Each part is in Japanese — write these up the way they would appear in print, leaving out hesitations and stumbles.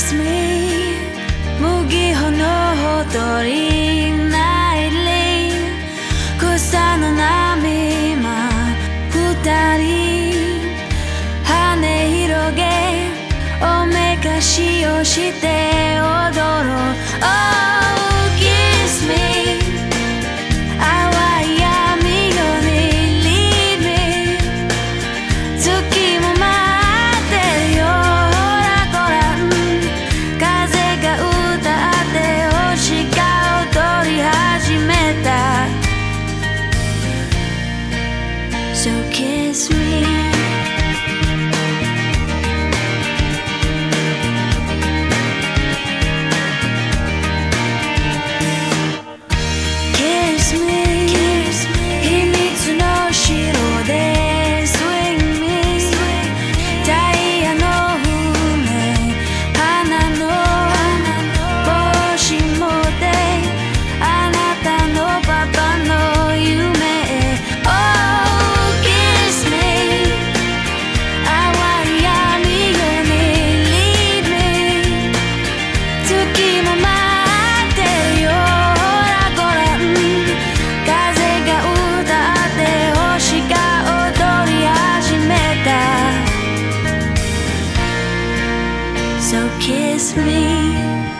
kiss me 麦穂のほとりないり草の波今二人羽広げおめかしをして踊ろう Oh kiss me 淡い闇夜に Lead me 月も待ってるよほらごらん風が歌って星が踊り始めた So kiss me So kiss me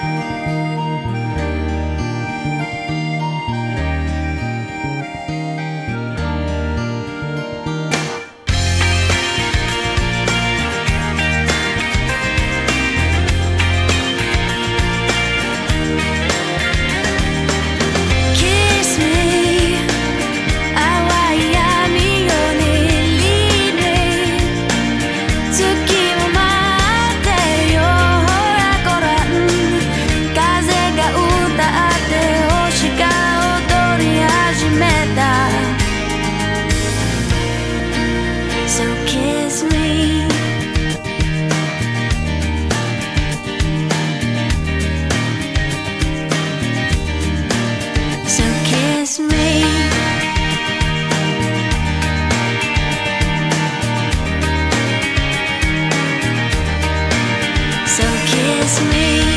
So kiss me So kiss me So kiss me